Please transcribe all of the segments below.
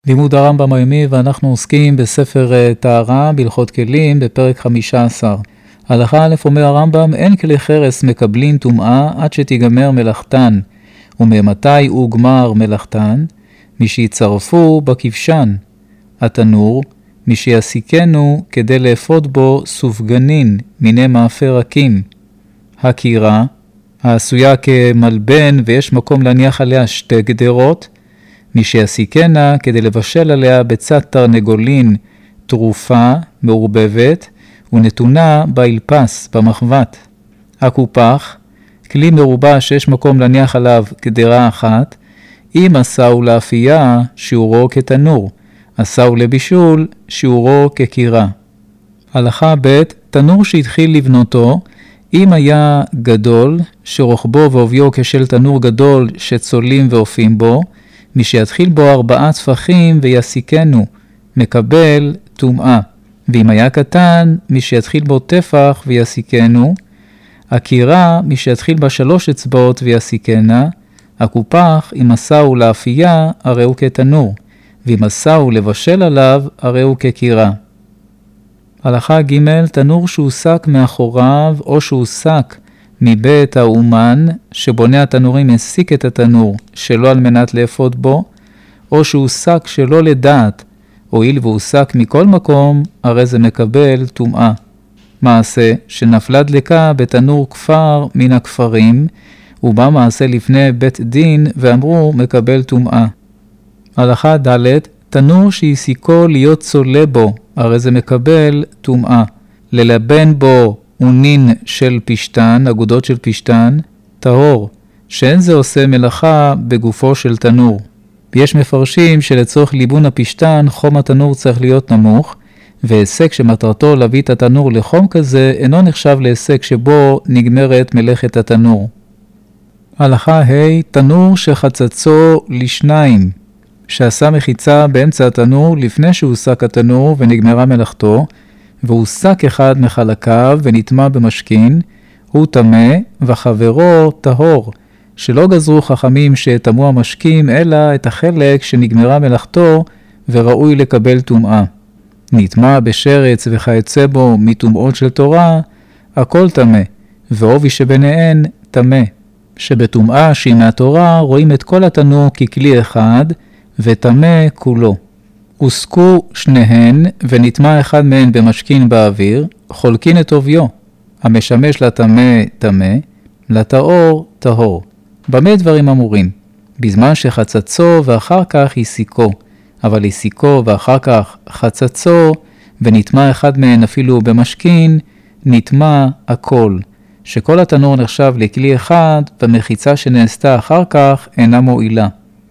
לימוד הרמב"ם היומי, ואנחנו עוסקים בספר טהרה בהלכות כלים בפרק 15. הלכה א' אומר הרמב"ם, אין כלי חרס מקבלים טומאה עד שתיגמר מלאכתן, וממתי הוא גמר מלאכתן? מי שיצרפו בכבשן, התנור, מי שיסיקנו כדי לאפות בו סופגנין מיני מאפה רקים, הקירה, העשויה כמלבן ויש מקום להניח עליה שתי גדרות, מי שיסיקנה כדי לבשל עליה ביצת תרנגולין תרופה מעורבבת ונתונה באלפס במחבת. הקופח, כלי מרובע שיש מקום להניח עליו גדרה אחת, אם עשהו לאפייה שיעורו כתנור, עשהו לבישול שיעורו כקירה. הלכה ב' תנור שהתחיל לבנותו, אם היה גדול שרוחבו ועוביו כשל תנור גדול שצולים ואופים בו, מי שיתחיל בו 4 טפחים ויסיקנו, מקבל טומאה. ואם היה קטן, מי שיתחיל בו טפח ויסיקנו, הקירה, מי שיתחיל בה 3 אצבעות ויסיקנה, הקופח, אם עשהו לאפייה, הרי הוא כתנור, ואם עשהו לבשל עליו, הרי הוא כקירה. הלכה ג' תנור שהוסק מאחוריו, או שהוסק מבית האומן, שבונה התנורים הסיק את התנור שלא על מנת לאפות בו, או שהוסק שלא לדעת, הואיל והוסק מכל מקום, הרי זה מקבל טומאה. מעשה שנפלה דלקה בתנור כפר מן הכפרים, ובא מעשה לפני בית דין ואמרו מקבל טומאה. הלכה ד' תנור שהסיקו להיות צולה בו, הרי זה מקבל טומאה. ללבן בו אונין של פשטן, אגודות של פשטן, טהור, שאין זה עושה מלאכה בגופו של תנור. יש מפרשים שלצורך ליבון הפשטן, חום התנור צריך להיות נמוך, והיסק שמטרתו להביא את התנור לחום כזה, אינו נחשב להיסק שבו נגמרת מלאכת התנור. הלכה ה' תנור שחצצו לשניים, שעשה מחיצה באמצע התנור לפני שהוסק התנור ונגמרה מלאכתו, והוסק אחד מחלקיו ונטמע במשכין, הוא טמא וחברו טהור, שלא גזרו חכמים שטמאו המשקים, אלא את החלק שנגמרה מלאכתו וראוי לקבל טומאה. נטמע בשרץ וכיוצא בו מטומאות של תורה, הכל טמא, ועובי שביניהן טמא. שבטומאה שהיא מהתורה רואים את כל התנור ככלי אחד, וטמא כולו. הוסקו שניהן ונטמע אחד מהן במשכין באוויר, חולקין את עוביו. המשמש לטמא טמא, לטהור טהור. במה דברים אמורים? בזמן שחצצו ואחר כך הסיקו, אבל הסיקו ואחר כך חצצו, ונטמע אחד מהן אפילו במשכין, נטמע הכל. שכל התנור נחשב לכלי אחד, במחיצה שנעשתה אחר כך אינה מועילה.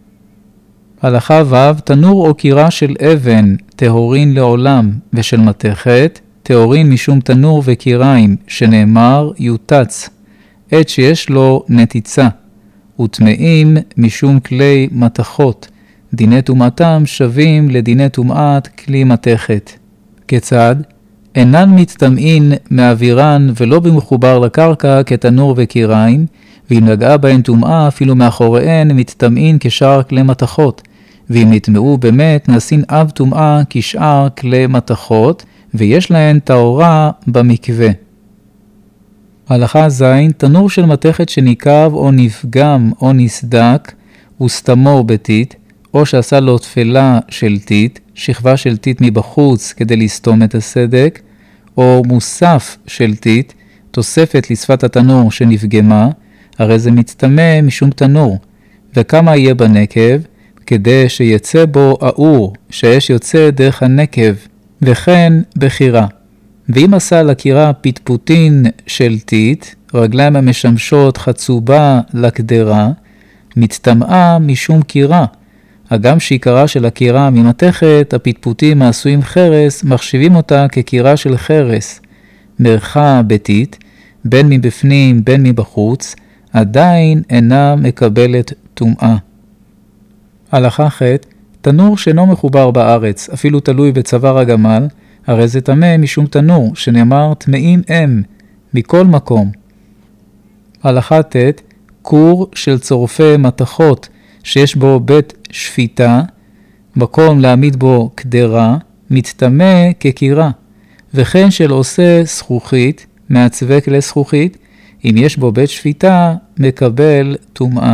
הלכה ו' תנור או קירה של אבן, טהורין לעולם, ושל מתכת, טהורין משום תנור וקיריים, שנאמר יוטץ, עת שיש לו נתיצה, וטמאים משום כלי מתכות, דיני טומאתם שווים לדיני טומאת כלי מתכת. כיצד? אינן מתטמאין מאווירן ולא במחובר לקרקע כתנור וקיריים, ואם נגעה בהן טומאה אפילו מאחוריהן מתטמאין כשאר כלי מתכות, ואם נטמאו באמת נעשין אב טומאה כשאר כלי מתכות, ויש להן טהורה במקווה. הלכה ז' תנור של מתכת שניקב או נפגם או נסדק, וסתמו בטיט, או שעשה לו תפלה של טיט, שכבה של טיט מבחוץ כדי לסתום את הסדק, או מוסף של טיט, תוספת לשפת התנור שנפגמה, הרי זה מצטמא משום תנור. וכמה יהיה בנקב? כדי שיצא בו האור, שהאש יוצא דרך הנקב, וכן בחירה. ואם עשה לקירה פטפוטין של טיט, רגליים המשמשות חצובה לקדרה, מצטמאה משום קירה. הגם שעיקרה של הקירה ממתכת, הפטפוטים העשויים חרס, מחשיבים אותה כקירה של חרס. מרחה בטיט, בין מבפנים בין מבחוץ, עדיין אינה מקבלת טומאה. הלכה ח' תנור שאינו מחובר בארץ, אפילו תלוי בצוואר הגמל, הרי זה טמא משום תנור, שנאמר טמאים הם, מכל מקום. הלכה ט' כור של צורפי מתכות, שיש בו בית שפיטה, מקום להעמיד בו קדרה, מתטמא כקירה, וכן של עושה זכוכית, מעצבי כלי זכוכית, אם יש בו בית שפיטה, מקבל טומאה.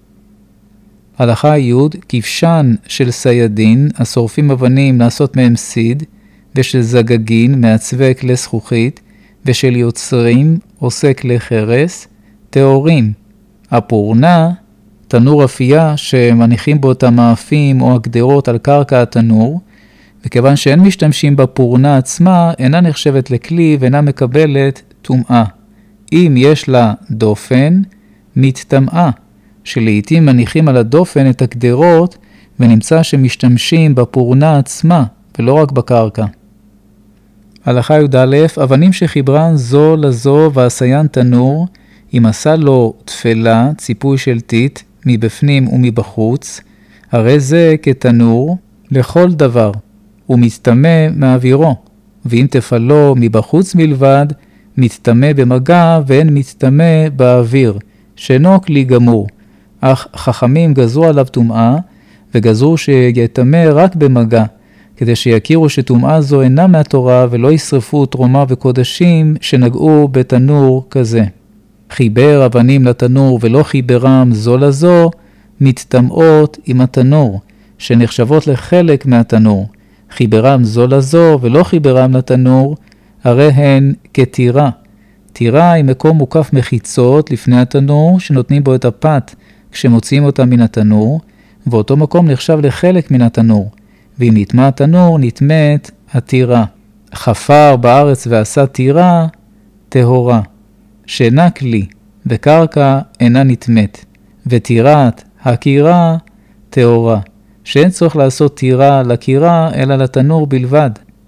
הלכה י' כבשן של סיידין, השורפים אבנים לעשות מהם סיד, ושל זגגין, מעצבי כלי זכוכית, ושל יוצרים, עושה כלי חרס, טהורים. הפורנה, תנור אפייה שמניחים בו את המאפים או הגדרות על קרקע התנור, וכיוון שאין משתמשים בפורנה עצמה, אינה נחשבת לכלי ואינה מקבלת טומאה. אם יש לה דופן, מתטמאה, שלעיתים מניחים על הדופן את הגדרות, ונמצא שמשתמשים בפורנה עצמה, ולא רק בקרקע. הלכה י"א, אבנים שחיברן זו לזו ועשיין תנור, אם עשה לו תפלה, ציפוי של טיט, מבפנים ומבחוץ, הרי זה כתנור לכל דבר, ומסתמא מאווירו, ואם תפלו מבחוץ מלבד, מסתמא במגע ואין מסתמא באוויר, שאינו כלי גמור, אך חכמים גזרו עליו טומאה, וגזרו שיטמא רק במגע, כדי שיכירו שטומאה זו אינה מהתורה ולא ישרפו תרומה וקודשים שנגעו בתנור כזה. חיבר אבנים לתנור ולא חיברם זו לזו, מתטמאות עם התנור, שנחשבות לחלק מהתנור. חיברם זו לזו ולא חיברם לתנור, הרי הן כתירה. תירה היא מקום מוקף מחיצות לפני התנור, שנותנים בו את הפת כשמוציאים אותה מן התנור, ואותו מקום נחשב לחלק מן התנור. ואם נטמא התנור, נטמאת התירה. חפר בארץ ועשה תירה, טהורה. שאינה כלי, וקרקע אינה נטמאת. ותירת הקירה, טהורה. שאין צורך לעשות תירה לקירה, אלא לתנור בלבד.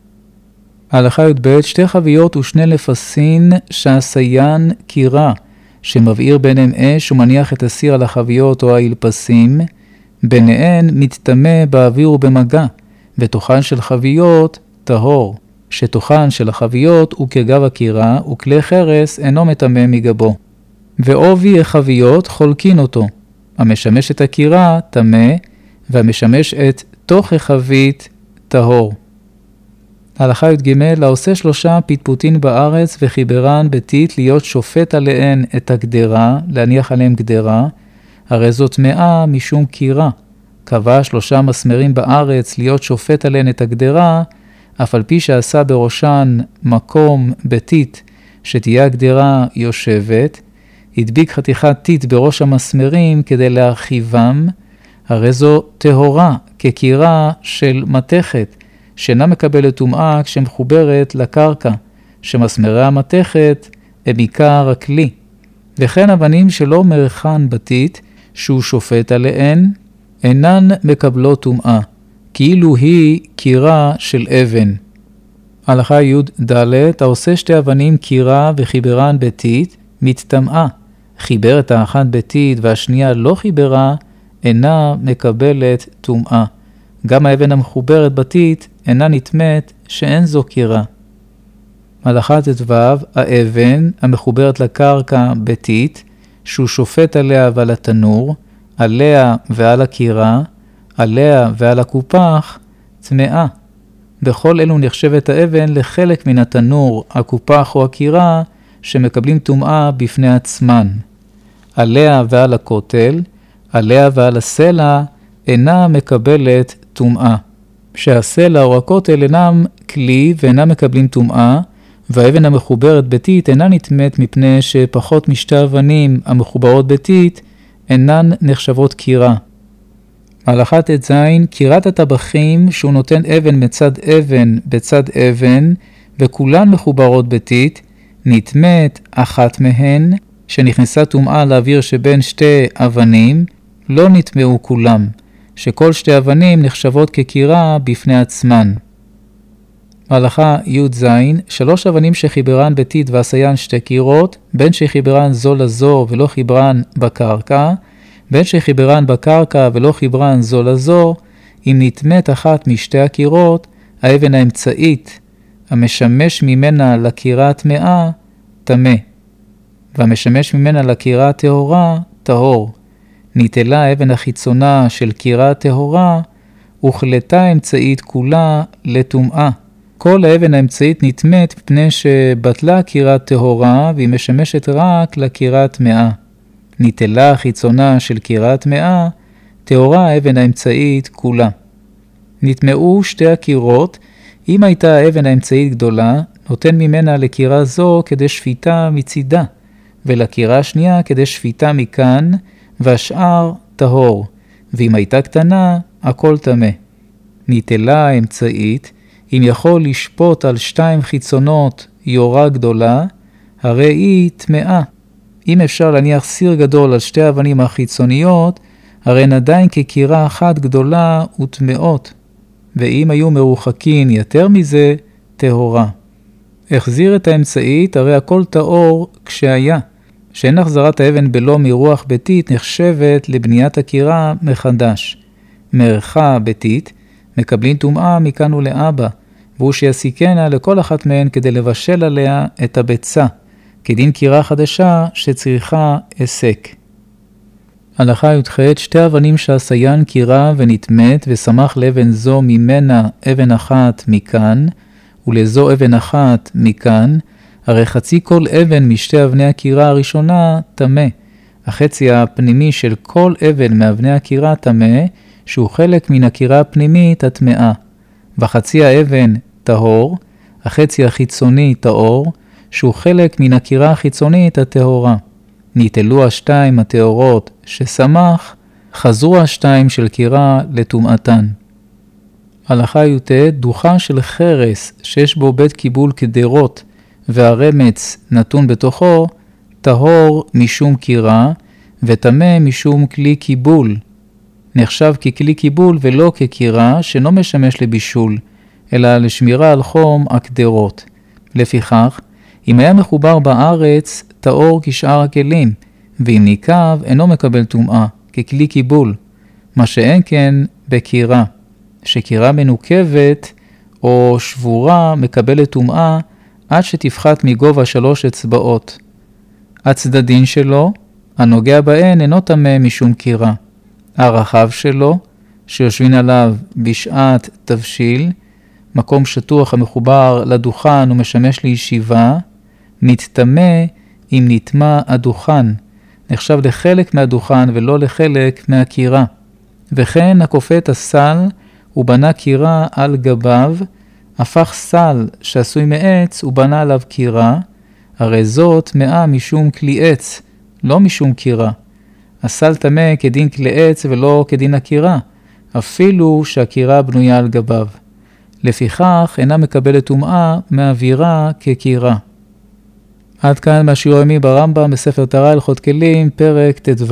הלכה י"ב, שתי חביות ושני לפסין שעשיין קירה, שמבעיר ביניהם אש ומניח את הסיר על החביות או האלפסים, ביניהן מתטמא באוויר ובמגע, ותוכן של חביות טהור, שתוכן של החביות הוא כגב הקירה, וכלי חרס אינו מטמא מגבו. ועובי החביות חולקין אותו, המשמש את הקירה טמא, והמשמש את תוך החבית טהור. הלכה י"ג, העושה 3 פטפוטין בארץ וחיברן בטיט להיות שופט עליהן את הגדרה, להניח עליהם גדרה, הרי זאת טמאה משום קירה. קבע 3 מסמרים בארץ להיות שופט עליהן את הגדרה, אף על פי שעשה בראשן מקום בטיט שתהיה הגדרה יושבת, הדביק חתיכת טיט בראש המסמרים כדי להרחיבם, הרי זו טהורה כקירה של מתכת, שאינה מקבלת טומאה כשמחוברת לקרקע, שמסמרי המתכת הם עיקר הכלי. וכן אבנים שלא מרחן בטיט, שהוא שופט עליהן, אינן מקבלות טומאה, כאילו היא קירה של אבן. הלכה י"ד, העושה 2 אבנים קירה וחיברן בטיט, מתטמאה. חיבר את האחת בטיט והשנייה לא חיברה, אינה מקבלת טומאה. גם האבן המחוברת בטיט אינה נטמאת שאין זו קירה. הלכה ט"ו, האבן המחוברת לקרקע בטיט, שהוא שופט עליה ועל התנור, עליה ועל הקירה, עליה ועל הקופח, טמאה. בכל אלו נחשבת האבן לחלק מן התנור, הקופח או הקירה, שמקבלים טומאה בפני עצמן. עליה ועל הכותל, עליה ועל הסלע, אינה מקבלת טומאה. שהסלע או הכותל אינם כלי ואינם מקבלים טומאה, והאבן המחוברת בטיט אינה נטמאת מפני שפחות משתי אבנים המחוברות בטיט אינן נחשבות קירה. הלכה ט"ז, קירת הטבחים שהוא נותן אבן מצד אבן בצד אבן, וכולן מחוברות בטיט, נטמאת אחת מהן, שנכנסה טומאה לאוויר שבין 2 אבנים, לא נטמאו כולם, שכל 2 אבנים נחשבות כקירה בפני עצמן. הלכה י"ז, 3 אבנים שחיברן בטיט ועשיין 2 קירות, בין שחיברן זו לזו ולא חיברן בקרקע, בין שחיברן בקרקע ולא חיברן זו לזו, אם נטמאת אחת משתי הקירות, האבן האמצעית, המשמש ממנה לקירה טמאה, טמא, והמשמש ממנה לקירה טהורה, טהור. ניטלה האבן החיצונה של קירה טהורה, הוחלטה האמצעית כולה לטומאה. כל האבן האמצעית נטמאת מפני שבטלה קירה טהורה והיא משמשת רק לקירה טמאה. ניטלה חיצונה של קירה טמאה, טהורה האבן האמצעית כולה. נטמאו שתי הקירות, אם הייתה האבן האמצעית גדולה, נותן ממנה לקירה זו כדי שפיטה מצידה, ולקירה השנייה כדי שפיטה מכאן, והשאר טהור, ואם הייתה קטנה, הכל טמא. ניטלה האמצעית, אם יכול לשפוט על 2 חיצונות יורה גדולה, הרי היא טמאה. אם אפשר להניח סיר גדול על 2 האבנים החיצוניות, הרי הן עדיין כקירה אחת גדולה וטמאות, ואם היו מרוחקים יותר מזה, טהורה. החזיר את האמצעית, הרי הכל טהור כשהיה, שאין החזרת האבן בלא מרוח ביתית נחשבת לבניית הקירה מחדש. מרחה ביתית מקבלים טומאה מכאן ולאבא, והוא שיסיקנה לכל אחת מהן כדי לבשל עליה את הביצה, כדין קירה חדשה שצריכה הסק. הלכה י"ח, 2 אבנים שהסיין קירה ונטמאת וסמך לאבן זו ממנה אבן אחת מכאן, ולזו אבן אחת מכאן, הרי חצי כל אבן משתי אבני הקירה הראשונה טמא. החצי הפנימי של כל אבן מאבני הקירה טמא, שהוא חלק מן הקירה הפנימית הטמאה. וחצי האבן טהור, החצי החיצוני טהור, שהוא חלק מן הקירה החיצונית הטהורה. ניטלו 2 הטהורות שסמך, חזרו 2 של קירה לטומאתן. הלכה י"ט, דוחה של חרס שיש בו בית קיבול כדרות והרמץ נתון בתוכו, טהור משום קירה וטמא משום כלי קיבול. נחשב ככלי קיבול ולא כקירה שאינו משמש לבישול, אלא לשמירה על חום הקדרות. לפיכך, אם היה מחובר בארץ, טהור כשאר הכלים, ואם ניקב אינו מקבל טומאה, ככלי קיבול, מה שאין כן בקירה. שקירה מנוקבת או שבורה מקבלת טומאה עד שתפחת מגובה 3 אצבעות. הצדדין שלו, הנוגע בהן, אינו טמא משום קירה. הרחב שלו, שיושבים עליו בשעת תבשיל, מקום שטוח המחובר לדוכן ומשמש לישיבה, נטמא אם נטמא הדוכן, נחשב לחלק מהדוכן ולא לחלק מהקירה. וכן הכופה את הסל ובנה קירה על גביו, הפך סל שעשוי מעץ ובנה עליו קירה, הרי זאת טמאה משום כלי עץ, לא משום קירה. הסל טמא כדין כלי עץ ולא כדין הקירה, אפילו שהקירה בנויה על גביו. לפיכך אינה מקבלת טומאה מאווירה כקירה. עד כאן מהשיעור היומי ברמב"ם בספר טהרה הלכות כלים, פרק ט"ו.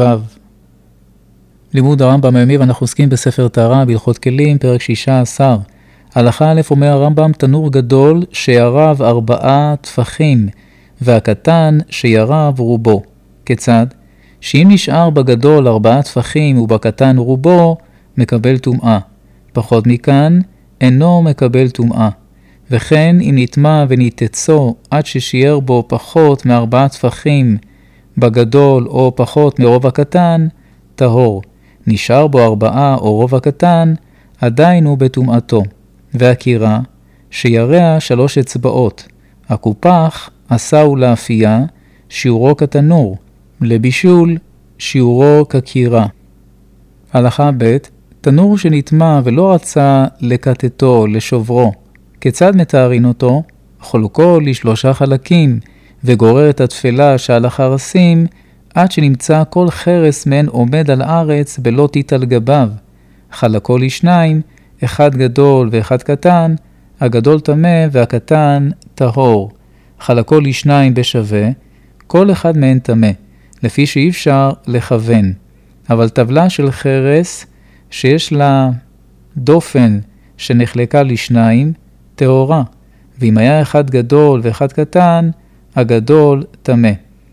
לימוד הרמב"ם היומי, ואנחנו עוסקים בספר טהרה בהלכות כלים, פרק 16. הלכה א', אומר הרמב"ם, תנור גדול שיריו 4 טפחים, והקטן שיריו רובו. כיצד? שאם נשאר בגדול 4 טפחים ובקטן רובו, מקבל טומאה. פחות מכאן, אינו מקבל טומאה. וכן אם נטמא וניתצו עד ששיער בו פחות מ4 טפחים בגדול או פחות מרוב הקטן, טהור. נשאר בו 4 או רוב הקטן, עדיין הוא בטומאתו. והקירה, שיריה 3 אצבעות. הקופח עשהו לאפייה, שיעורו כתנור. לבישול, שיעורו כקירה. הלכה ב', תנור שנטמא ולא רצה לקטטו, לשוברו. כיצד מתארין אותו? חולקו ל3 חלקים, וגורר את התפלה שעל החרסים, עד שנמצא כל חרס מהן עומד על הארץ בלא טיט על גביו. חלקו ל2, 1 גדול ו1 קטן, הגדול טמא והקטן טהור. חלקו ל2 בשווה, כל אחד מהן טמא, לפי שאי אפשר לכוון. אבל טבלה של חרס שיש לה דופן שנחלקה ל2, טהורה, ואם היה 1 גדול ו1 קטן, הגדול טמא.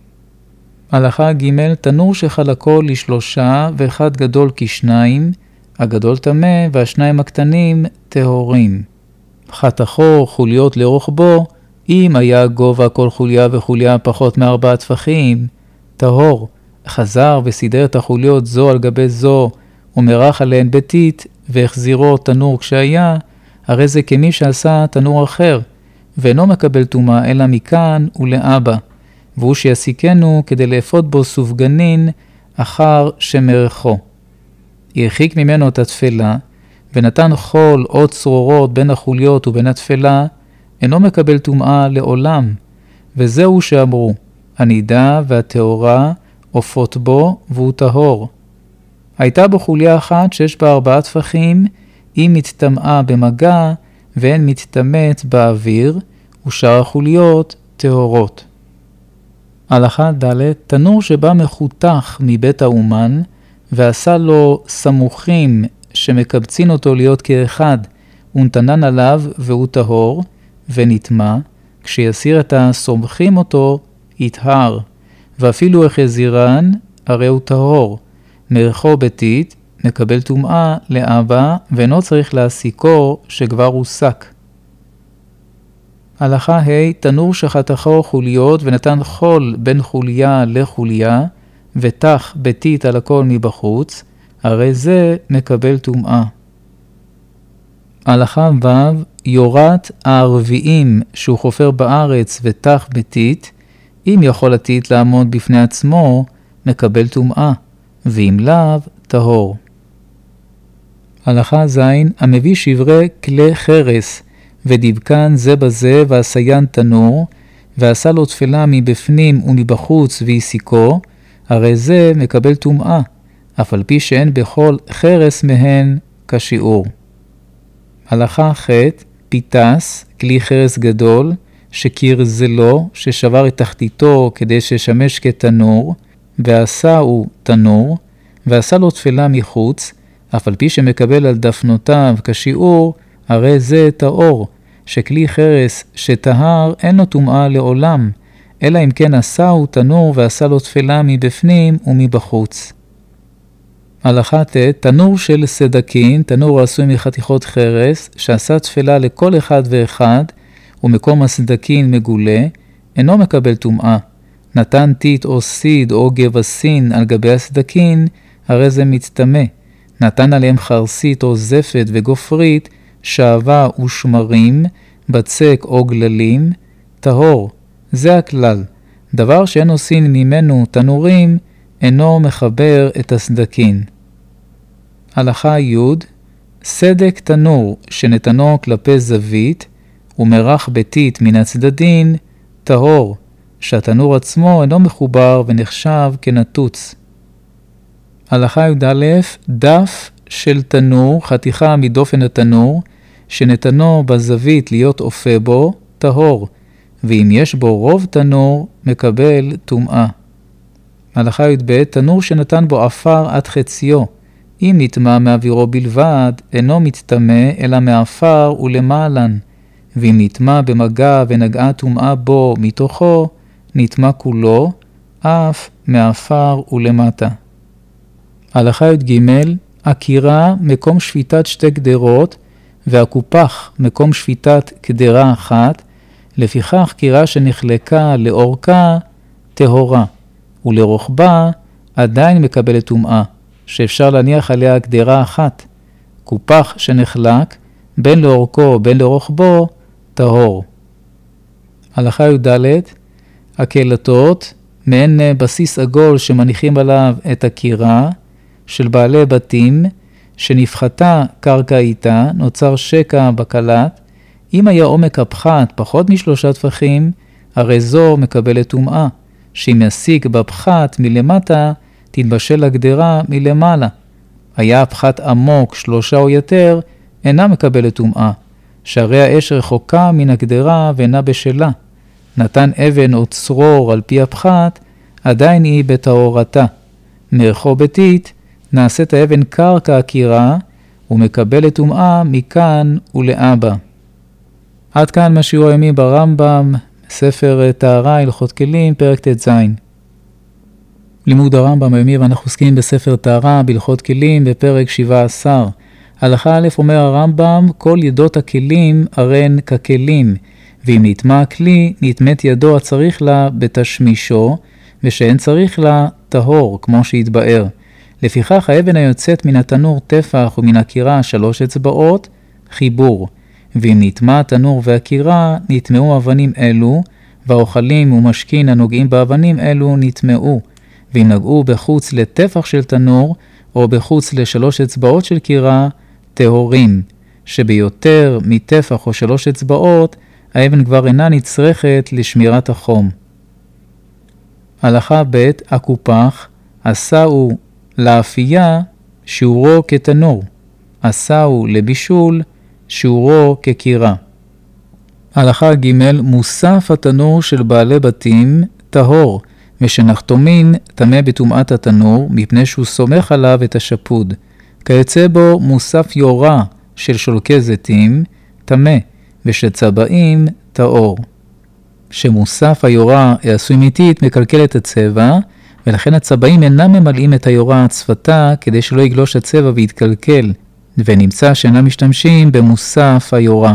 הלכה ג', תנור שחלקו ל3 ו1 גדול כ2, הגדול טמא והשניים הקטנים טהורים. חתכו חוליות לרוחבו, אם היה גובה כל חוליה וחוליה פחות מ4 טפחים, טהור. חזר וסידר את החוליות זו על גבי זו, ומרח עליהן ביתית, והחזירו תנור כשהיה, הרי זה כמי שעשה תנור אחר, ואינו מקבל טומאה אלא מכאן ולאבא, והוא שיסיקנו כדי לאפות בו סופגנין אחר שמרחו. הרחיק ממנו את התפלה, ונתן חול או צרורות בין החוליות ובין התפלה, אינו מקבל טומאה לעולם, וזהו שאמרו, הנידה והטהורה עופות בו והוא טהור. הייתה בו חוליה אחת שיש בה 4 טפחים, היא מתטמאה במגע ואין מתטמאת באוויר, ושאר החוליות טהורות. הלכה ד' תנור שבא מחותך מבית האומן, ועשה לו סמוכים שמקבצין אותו להיות כאחד, ונתנן עליו והוא טהור, ונטמא, כשיסיר את הסומכים אותו, יטהר, ואפילו החזירן, הרי הוא טהור, מרחו ביתית, מקבל טומאה לאבא, ואינו צריך להסיקו שכבר הוסק. הלכה ה' תנור שחתכו חוליות ונתן חול בין חוליה לחוליה, ותח ביתית על הכל מבחוץ, הרי זה מקבל טומאה. הלכה ו' יורת הערביים שהוא חופר בארץ ותח ביתית, אם יכול עתית לעמוד בפני עצמו, מקבל טומאה, ואם לאו, טהור. הלכה ז' המביא שברי כלי חרס, ודיבקן זה בזה ועשיין תנור, ועשה לו תפלה מבפנים ומבחוץ והסיקו, הרי זה מקבל טומאה, אף על פי שאין בכל חרס מהן כשיעור. הלכה ח' פיתס, כלי חרס גדול, שקירזלו, ששבר את תחתיתו כדי ששמש כתנור, ועשהו תנור, ועשה לו תפלה מחוץ, אף על פי שמקבל על דפנותיו כשיעור, הרי זה טהור, שכלי חרס שטהר אין לו טומאה לעולם, אלא אם כן עשהו תנור ועשה לו תפלה מבפנים ומבחוץ. הלכה ט' תנור של סדקין, תנור עשוי מחתיכות חרס, שעשה תפלה לכל אחד ואחד, ומקום הסדקין מגולה, אינו מקבל טומאה. נתן טיט או סיד או גבסין על גבי הסדקין, הרי זה מצטמא. נתן עליהם חרסית או זפת וגופרית, שעבה ושמרים, בצק או גללים, טהור. זה הכלל. דבר שאין עושים ממנו תנורים, אינו מחבר את הסדקין. הלכה י' סדק תנור שנתנו כלפי זווית, ומרח ביתית מן הצדדין, טהור, שהתנור עצמו אינו מחובר ונחשב כנטוץ. הלכה י' דף של תנור, חתיכה מדופן התנור, שנתנו בזווית להיות אופה בו, טהור, ואם יש בו רוב תנור, מקבל טומאה. הלכה י' תנור שנתן בו עפר עד חציו, אם נטמא מאווירו בלבד, אינו מצטמא אלא מעפר ולמעלן, ואם נטמא במגע ונגעה טומאה בו מתוכו, נטמא כולו, אף מעפר ולמטה. הלכה י' עקירה מקום שפיטת 2 קדרות, והקופח מקום שפיטת קדרה אחת, לפיכך קירה שנחלקה לאורכה טהורה, ולרוחבה עדיין מקבלת טומאה, שאפשר להניח עליה קדרה אחת. קופח שנחלק, בין לאורכו בין לרוחבו, טהור. הלכה י' הקהלתות, מעין בסיס עגול שמניחים עליו את הקירה, של בעלי בתים, שנפחתה קרקע איתה, נוצר שקע בקלט, אם היה עומק הפחת פחות מ3 טפחים, הרי זו מקבלת טומאה, שאם יסיק בפחת מלמטה, תתבשל הגדרה מלמעלה. היה הפחת עמוק 3 או יותר, אינה מקבלת טומאה, שהרי האש רחוקה מן הגדרה ואינה בשלה. נתן אבן או צרור על פי הפחת, עדיין היא בטהורתה. מרחו ביתית, נעשית האבן קרקע עקירה, ומקבלת טומאה מכאן ולאבא. עד כאן מה שיעור היומי ברמב"ם, ספר טהרה הלכות כלים, פרק ט"ז. לימוד הרמב"ם היומי, ואנחנו עוסקים בספר טהרה בהלכות כלים בפרק 17. הלכה א' אומר הרמב"ם, כל ידות הכלים הראין ככלים, ואם נטמא הכלי, נטמאת ידו הצריך לה בתשמישו, ושאין צריך לה טהור, כמו שהתבאר. לפיכך האבן היוצאת מן התנור טפח ומן הקירה 3 אצבעות, חיבור. ואם נטמע התנור והקירה, נטמעו אבנים אלו, והאוכלים ומשכין הנוגעים באבנים אלו נטמעו. ואם נגעו בחוץ לטפח של תנור, או בחוץ ל3 אצבעות של קירה, טהורים. שביותר מטפח או 3 אצבעות, האבן כבר אינה נצרכת לשמירת החום. הלכה ב' הקופח, עשהו לאפייה, שיעורו כתנור. עשהו לבישול, שיעורו כקירה. הלכה ג' מוסף התנור של בעלי בתים טהור, ושנחתומין טמא בטומאת התנור, מפני שהוא סומך עליו את השפוד. כיוצא בו מוסף יורה של שולקי זיתים, טמא, ושצבעים טהור. שמוסף היורה עשוי מיתית מקלקל את הצבע, ולכן הצבעים אינם ממלאים את היורה הצפתה כדי שלא יגלוש הצבע ויתקלקל, ונמצא שאינם משתמשים במוסף היורה.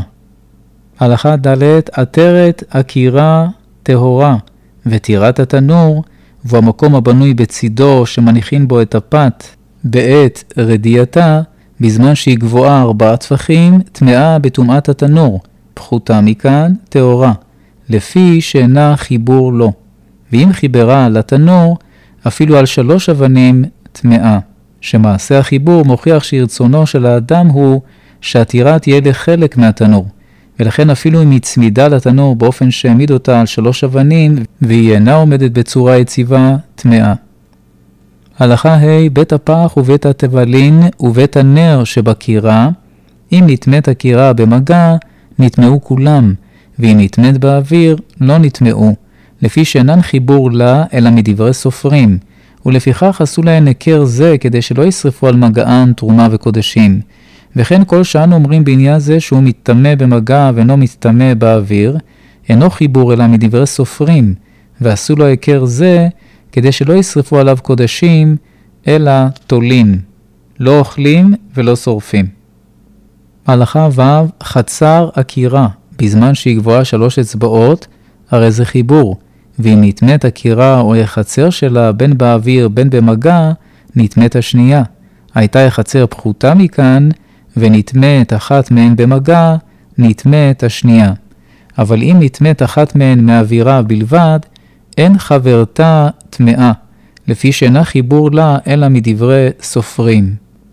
הלכה ד' עטרת הקירה טהורה, וטירת התנור, והמקום הבנוי בצידו שמניחין בו את הפת בעת רדייתה, בזמן שהיא גבוהה 4 טפחים, טמאה בטומאת התנור, פחותה מכאן טהורה, לפי שאינה חיבור לו. ואם חיברה לתנור, אפילו על 3 אבנים טמאה. שמעשה החיבור מוכיח שרצונו של האדם הוא שהטירה תהיה לחלק מהתנור, ולכן אפילו אם היא צמידה לתנור באופן שהעמיד אותה על 3 אבנים, והיא אינה עומדת בצורה יציבה, טמאה. הלכה ה' בית הפח ובית התבלין ובית הנר שבקירה, אם נטמאת הקירה במגע, נטמאו כולם, ואם נטמאת באוויר, לא נטמאו, לפי שאינן חיבור לה אלא מדברי סופרים, ולפיכך עשו להן היכר זה כדי שלא ישרפו על מגען תרומה וקודשים. וכן כל שאנו אומרים בעניין זה שהוא מתטמא במגע ואינו מתטמא באוויר, אינו חיבור אלא מדברי סופרים, ועשו לו היכר זה כדי שלא ישרפו עליו קודשים, אלא תולין, לא אוכלים ולא שורפים. הלכה ו' חצר הקירה, בזמן שהיא גבוהה 3 אצבעות, הרי זה חיבור, ואם נטמאת הקירה או החצר שלה בין באוויר בין במגע, נטמאת השנייה. הייתה החצר פחותה מכאן, ונטמאת אחת מהן במגע, נטמאת השנייה. אבל אם נטמאת אחת מהן מאווירה בלבד, אין חברתה טמאה, לפי שאינה חיבור לה אלא מדברי סופרים.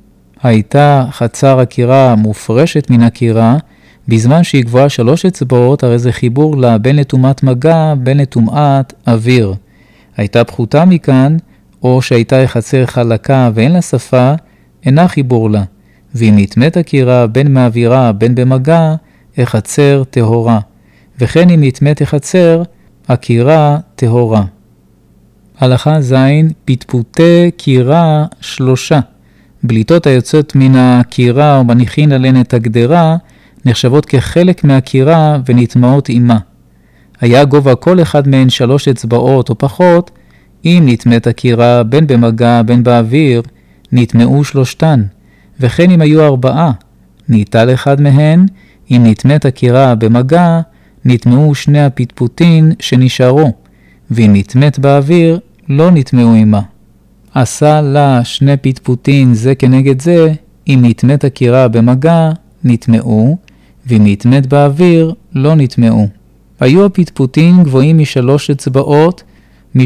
הייתה חצר הקירה מופרשת מן הקירה, בזמן שהיא גבוהה 3 אצבעות, הרי זה חיבור לה בין לטומאת מגע, בין לטומאת אוויר. הייתה פחותה מכאן, או שהייתה החצר חלקה ואין לה שפה, אינה חיבור לה. ואם נטמאת הקירה בין מאווירה בין במגע, החצר טהורה. וכן אם נטמאת החצר, הקירה טהורה. הלכה ז' פטפוטי קירה 3. בליטות היוצאות מן הקירה ומניחין עליהן את הגדרה, נחשבות כחלק מהקירה ונטמעות עימה. היה גובה כל אחד מהן 3 אצבעות או פחות, אם נטמאת הקירה בין במגע בין באוויר, נטמעו 3. וכן אם היו 4, ניטל אחד מהן, אם נטמאת הקירה במגע, נטמעו 2 הפטפוטין שנשארו, ואם נטמאת באוויר, לא נטמעו עימה. עשה לה 2 פטפוטין זה כנגד זה, אם נטמאת הקירה במגע, נטמעו, ואם נטמאת באוויר, לא נטמעו. היו הפטפוטין גבוהים מ3 אצבעות, מ3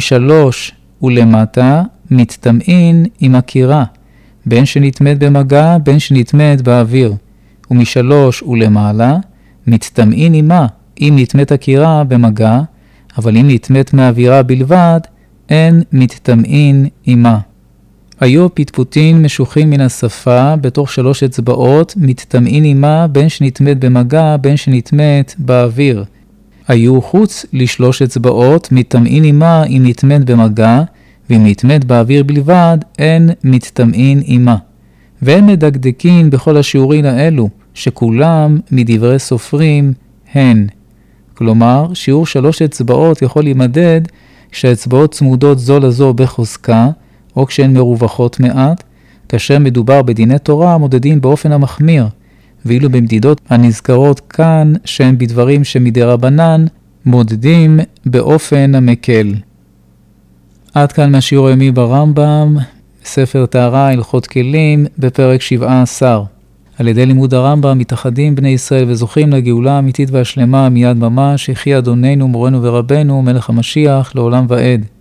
ולמטה, מתטמאין עם הקירה, בין שנטמאת במגע, בין שנטמאת באוויר. ומ3 ולמעלה, מתטמאין עימה, אם נטמאת הקירה במגע, אבל אם נטמאת מאווירה בלבד, אין מתטמאין עימה. היו הפטפוטין משוחים מן השפה בתוך 3 אצבעות, מתטמאין עימה בין שנטמאת במגע, בין שנטמאת באוויר. היו חוץ ל3 אצבעות, מתטמאין עימה אם נטמאת במגע, ואם נטמאת באוויר בלבד, אין מתטמאין עימה. והם מדקדקים בכל השיעורים האלו, שכולם מדברי סופרים הן. כלומר, שיעור 3 אצבעות יכול להימדד כשהאצבעות צמודות זו לזו בחוזקה, או כשהן מרווחות מעט, כאשר מדובר בדיני תורה מודדים באופן המחמיר, ואילו במדידות הנזכרות כאן שהן בדברים שמדרבנן, מודדים באופן המקל. עד כאן מהשיעור היומי ברמב"ם, ספר טהרה, הלכות כלים, בפרק 17. על ידי לימוד הרמב"ם מתאחדים בני ישראל וזוכים לגאולה האמיתית והשלמה מיד ממש, יחי אדוננו מורנו ורבנו מלך המשיח לעולם ועד.